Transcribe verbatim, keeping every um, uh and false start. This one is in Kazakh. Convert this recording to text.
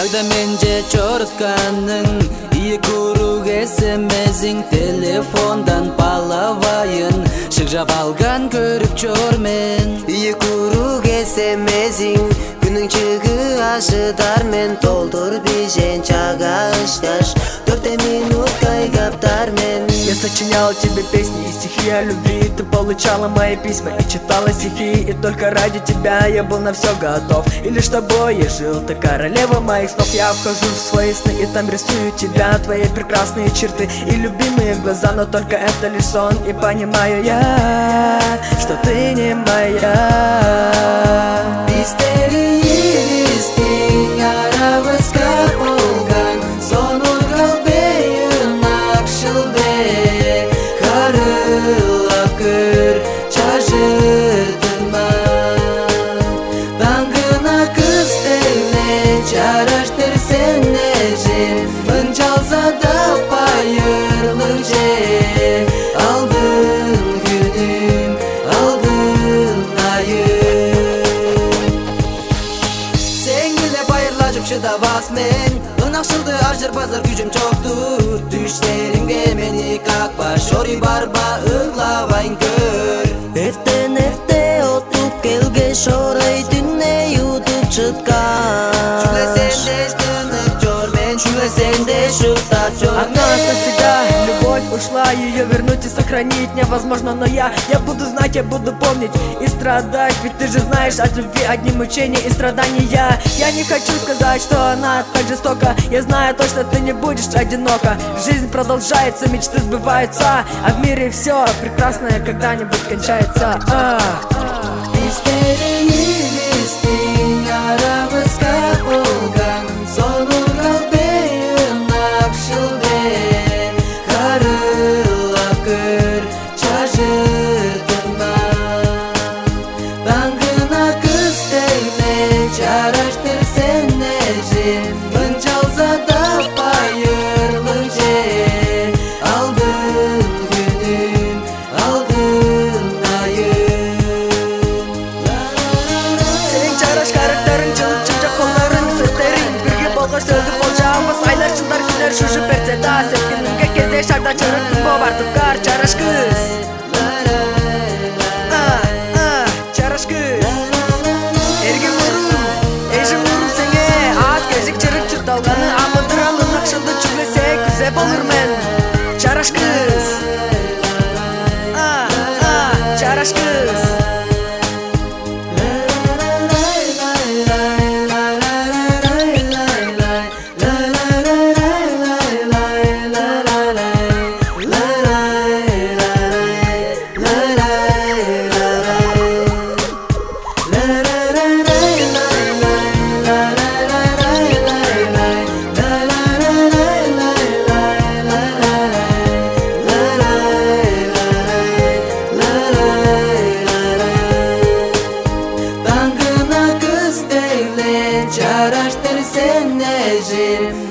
Кайда менже чортканың, ие курук эсемесиң, телефондан балабайын шыгжап алган көрүп чормен. Ие курук эсемесиң, күнүң чыгы ашыдар мен, толтур бишен чага ышташ, төрт минут кайгаптар мен. Я сочинял тебе песни и стихи о любви, ты получала мои письма и читала стихи, и только ради тебя я был на все готов. И лишь с тобой я жил, ты королева моих снов. Я вхожу в свои сны и там рисую тебя, твои прекрасные черты и любимые глаза, но только это лишь сон. И понимаю я, что ты не моя. Şıdavas men, ınakşıldı ajır bazar gücüm çoktur. Düşlerimge meni kakpa, şori barba ıglavayın kör. Efte nefte otup kelge şoray dünne yutup çıtkar. Şule sende ştınık çor men, şule sende şıkta çor men. Одна навсегда любовь ушла, ее вернуть и сохранить невозможно, но я, я буду знать, я буду помнить и страдать. Ведь ты же знаешь, от любви одни мучения и страдания. Я не хочу сказать, что она так жестока, я знаю точно, ты не будешь одинока. Жизнь продолжается, мечты сбываются, а в мире все прекрасное когда-нибудь кончается. а. Şuşu perceda sepkinlikке кезде шарда чырыктың бобартып кар чараш кыз. Чараш кыз. Эргим урун, эжим урун сеңе, аз кезик чырык чырталганы амыдырам ынакшылды чүглесе күзе болур мен. Чараш кыз. Чараш кыз. Çaraştır sen necim